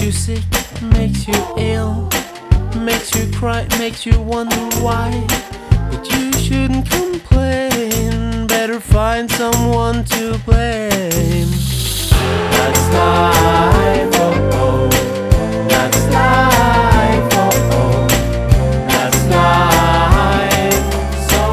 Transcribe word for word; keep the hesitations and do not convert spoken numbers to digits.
Makes you sick, makes you ill, makes you cry, makes you wonder why. But you shouldn't complain, better find someone to blame. That's life.